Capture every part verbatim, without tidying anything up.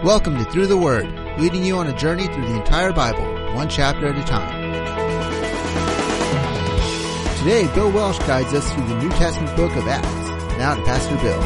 Welcome to Through the Word, leading you on a journey through the entire Bible, one chapter at a time. Today, Bill Welsh guides us through the New Testament book of Acts. Now to Pastor Bill.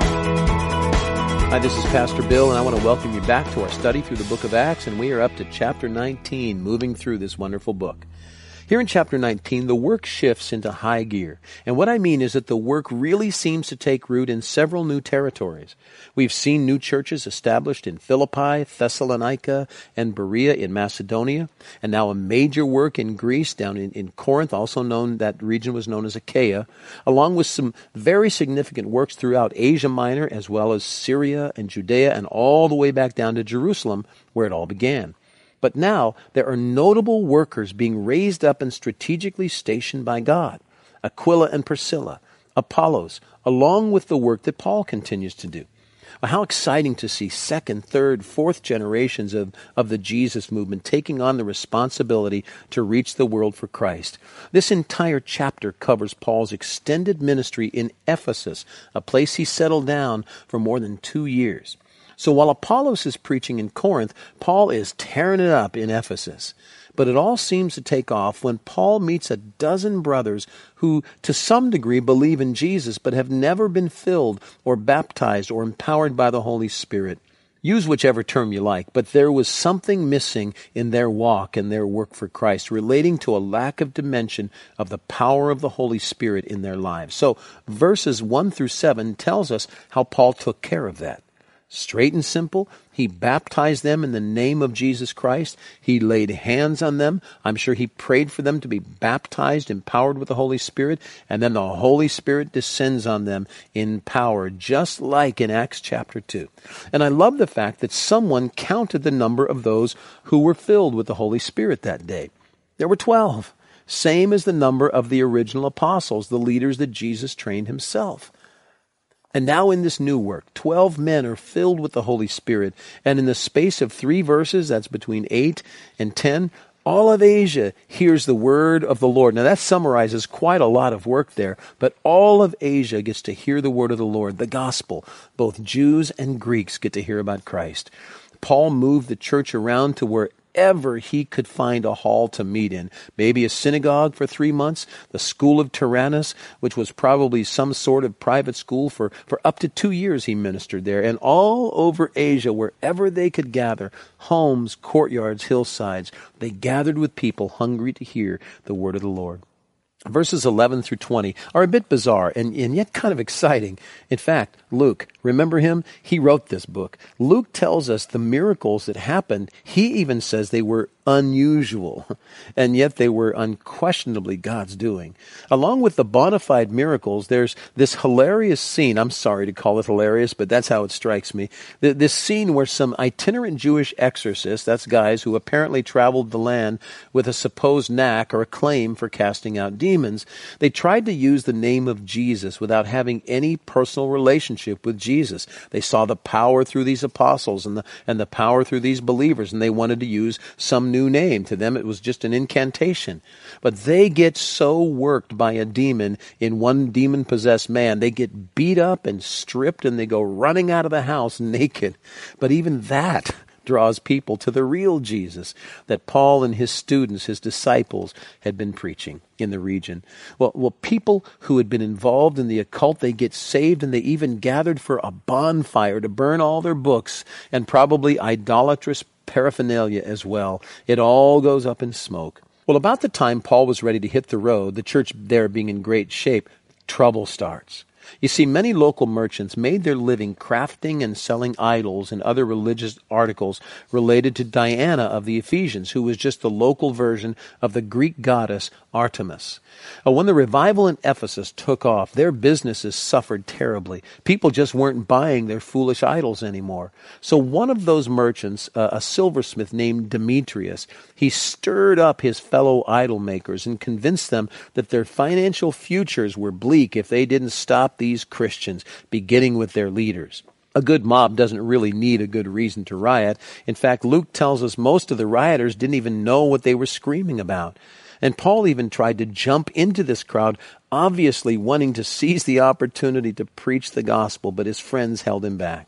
Hi, this is Pastor Bill, and I want to welcome you back to our study through the book of Acts, and we are up to chapter nineteen, moving through this wonderful book. Here in chapter nineteen, the work shifts into high gear. And what I mean is that the work really seems to take root in several new territories. We've seen new churches established in Philippi, Thessalonica, and Berea in Macedonia, and now a major work in Greece, down in, in Corinth, also known, that region was known as Achaia, along with some very significant works throughout Asia Minor, as well as Syria and Judea, and all the way back down to Jerusalem, where it all began. But now there are notable workers being raised up and strategically stationed by God. Aquila and Priscilla, Apollos, along with the work that Paul continues to do. Well, how exciting to see second, third, fourth generations of, of the Jesus movement taking on the responsibility to reach the world for Christ. This entire chapter covers Paul's extended ministry in Ephesus, a place he settled down for more than two years. So while Apollos is preaching in Corinth, Paul is tearing it up in Ephesus. But it all seems to take off when Paul meets a dozen brothers who, to some degree, believe in Jesus, but have never been filled or baptized or empowered by the Holy Spirit. Use whichever term you like, but there was something missing in their walk and their work for Christ, relating to a lack of dimension of the power of the Holy Spirit in their lives. So verses one through seven tells us how Paul took care of that. Straight and simple, he baptized them in the name of Jesus Christ. He laid hands on them. I'm sure he prayed for them to be baptized, empowered with the Holy Spirit, and then the Holy Spirit descends on them in power, just like in Acts chapter two. And I love the fact that someone counted the number of those who were filled with the Holy Spirit that day. There were twelve, same as the number of the original apostles, the leaders that Jesus trained himself. And now in this new work, twelve men are filled with the Holy Spirit, and in the space of three verses, that's between eight and ten, all of Asia hears the word of the Lord. Now that summarizes quite a lot of work there, but all of Asia gets to hear the word of the Lord, the gospel. Both Jews and Greeks get to hear about Christ. Paul moved the church around to where Ever he could find a hall to meet in. Maybe a synagogue for three months, the school of Tyrannus, which was probably some sort of private school. For, for up to two years he ministered there. And all over Asia, wherever they could gather, homes, courtyards, hillsides, they gathered with people hungry to hear the word of the Lord. Verses eleven through twenty are a bit bizarre and, and yet kind of exciting. In fact, Luke, remember him? He wrote this book. Luke tells us the miracles that happened. He even says they were unusual, and yet they were unquestionably God's doing. Along with the bona fide miracles, there's this hilarious scene. I'm sorry to call it hilarious, but that's how it strikes me. This scene where some itinerant Jewish exorcists, that's guys who apparently traveled the land with a supposed knack or a claim for casting out demons, they tried to use the name of Jesus without having any personal relationship with Jesus. They saw the power through these apostles and the, and the power through these believers, and they wanted to use some new name. To them, it was just an incantation. But they get so worked by a demon in one demon-possessed man, they get beat up and stripped, and they go running out of the house naked. But even that draws people to the real Jesus that Paul and his students, his disciples, had been preaching in the region. Well, well, people who had been involved in the occult, they get saved, and they even gathered for a bonfire to burn all their books and probably idolatrous paraphernalia as well. It all goes up in smoke. Well, about the time Paul was ready to hit the road, the church there being in great shape, trouble starts. You see, many local merchants made their living crafting and selling idols and other religious articles related to Diana of the Ephesians, who was just the local version of the Greek goddess Artemis. Uh, when the revival in Ephesus took off, their businesses suffered terribly. People just weren't buying their foolish idols anymore. So one of those merchants, uh, a silversmith named Demetrius, he stirred up his fellow idol makers and convinced them that their financial futures were bleak if they didn't stop these Christians, beginning with their leaders. A good mob doesn't really need a good reason to riot. In fact, Luke tells us most of the rioters didn't even know what they were screaming about. And Paul even tried to jump into this crowd, obviously wanting to seize the opportunity to preach the gospel, but his friends held him back.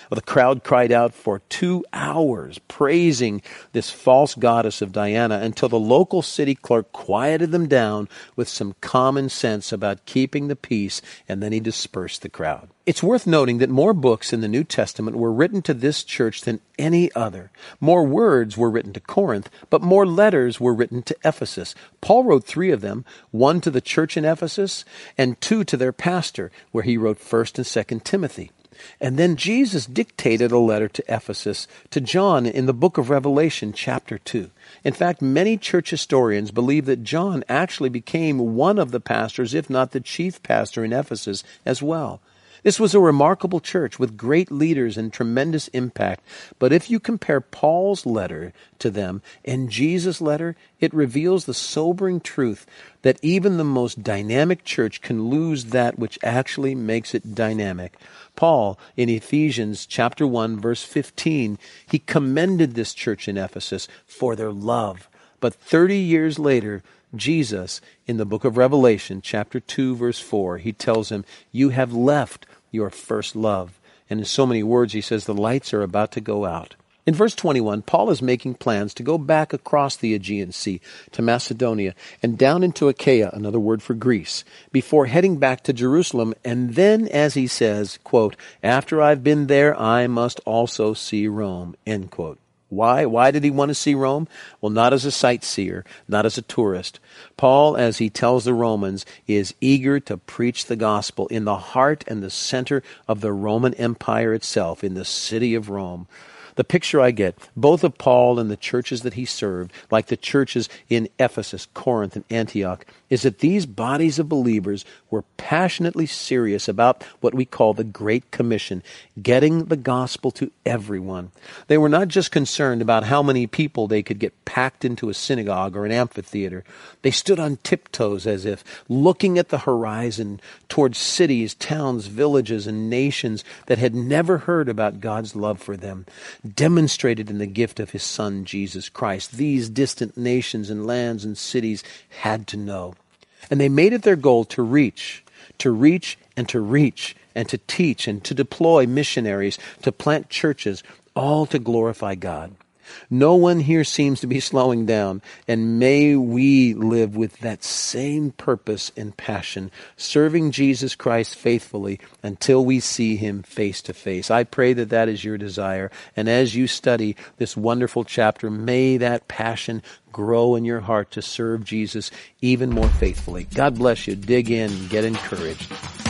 Well, the crowd cried out for two hours, praising this false goddess of Diana, until the local city clerk quieted them down with some common sense about keeping the peace, and then he dispersed the crowd. It's worth noting that more books in the New Testament were written to this church than any other. More words were written to Corinth, but more letters were written to Ephesus. Paul wrote three of them, one to the church in Ephesus, and two to their pastor, where he wrote First and Second Timothy. And then Jesus dictated a letter to Ephesus to John in the book of Revelation, chapter two. In fact, many church historians believe that John actually became one of the pastors, if not the chief pastor in Ephesus as well. This was a remarkable church with great leaders and tremendous impact. But if you compare Paul's letter to them and Jesus' letter, it reveals the sobering truth that even the most dynamic church can lose that which actually makes it dynamic. Paul, in Ephesians chapter one, verse fifteen, he commended this church in Ephesus for their love. But thirty years later, Jesus, in the book of Revelation, chapter two, verse four, he tells him, "You have left your first love." And in so many words, he says the lights are about to go out. In verse twenty-one, Paul is making plans to go back across the Aegean Sea to Macedonia and down into Achaia, another word for Greece, before heading back to Jerusalem. And then, as he says, quote, "After I've been there, I must also see Rome," end quote. Why? Why did he want to see Rome? Well, not as a sightseer, not as a tourist. Paul, as he tells the Romans, is eager to preach the gospel in the heart and the center of the Roman Empire itself, in the city of Rome. The picture I get, both of Paul and the churches that he served, like the churches in Ephesus, Corinth, and Antioch, is that these bodies of believers were passionately serious about what we call the Great Commission, getting the gospel to everyone. They were not just concerned about how many people they could get packed into a synagogue or an amphitheater. They stood on tiptoes as if looking at the horizon towards cities, towns, villages, and nations that had never heard about God's love for them, demonstrated in the gift of his Son, Jesus Christ. These distant nations and lands and cities had to know. And they made it their goal to reach, to reach and to reach, and to teach and to deploy missionaries, to plant churches, all to glorify God. No one here seems to be slowing down, and may we live with that same purpose and passion, serving Jesus Christ faithfully until we see him face to face. I pray that that is your desire, and as you study this wonderful chapter, may that passion grow in your heart to serve Jesus even more faithfully. God bless you. Dig in and get encouraged.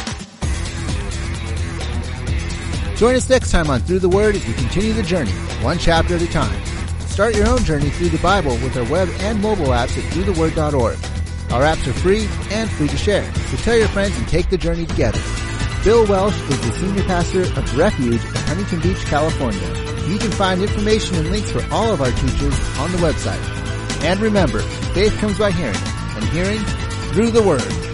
Join us next time on Through the Word as we continue the journey, one chapter at a time. Start your own journey through the Bible with our web and mobile apps at through the word dot org. Our apps are free and free to share, so tell your friends and take the journey together. Bill Welsh is the Senior Pastor of Refuge in Huntington Beach, California. You can find information and links for all of our teachers on the website. And remember, faith comes by hearing, and hearing through the Word.